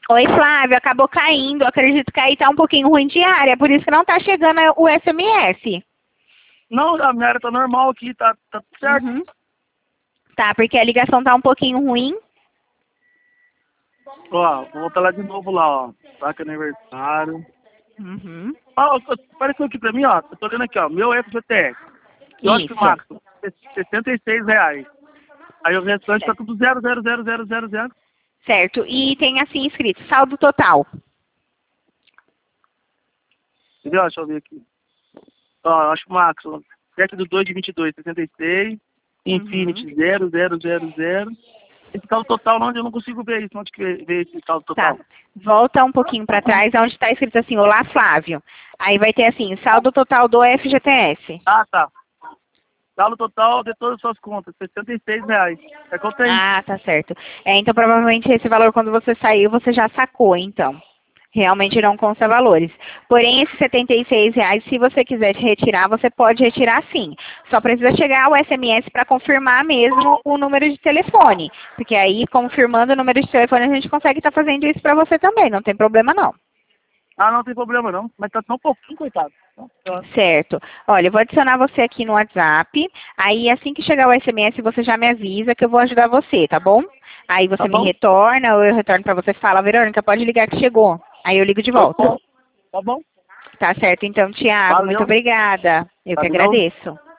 Oi, Flávio, acabou caindo. Acredito que aí tá um pouquinho ruim de área, por isso que não tá chegando o SMS. Não, a minha área tá normal aqui, tá tudo certo. Uhum. Tá, porque a ligação tá um pouquinho ruim. Ó, vou voltar lá de novo lá, ó. Saca aniversário. Uhum. Ó, apareceu aqui pra mim, ó. Eu tô olhando aqui, ó. Meu FGTS. Eu acho que o Isso. máximo, R$ 66. Aí o restante tá tudo 0,00000. Certo. E tem assim escrito, saldo total. Entendeu? Deixa eu ver aqui. Ó, eu acho que o máximo, 7/2/22, 66. Uhum. Infinity 0,000. Esse saldo total, onde eu não consigo ver isso. Onde que vê esse saldo Tá. total? Volta um pouquinho para trás, onde está escrito assim, olá, Flávio. Aí vai ter assim, saldo total do FGTS. Ah, tá. Saldo total de todas as suas contas, R$ 66. É que eu tenho. Ah, tá certo. Então provavelmente esse valor quando você saiu, você já sacou, então. Realmente não consta valores. Porém, esses R$ 76, se você quiser retirar, você pode retirar sim. Só precisa chegar o SMS para confirmar mesmo o número de telefone. Porque aí, confirmando o número de telefone, a gente consegue estar fazendo isso para você também. Não tem problema não. Ah, não tem problema não. Mas tá só um pouquinho, coitado. Certo. Olha, eu vou adicionar você aqui no WhatsApp. Aí, assim que chegar o SMS, você já me avisa que eu vou ajudar você, tá bom? Aí Tá você me bom? retorna, ou eu retorno para você e fala, Verônica, pode ligar que chegou. Aí eu ligo de Tá volta. bom. Tá bom. Tá certo, então, Tiago, muito Valeu. obrigada. Eu Tá que de novo? agradeço.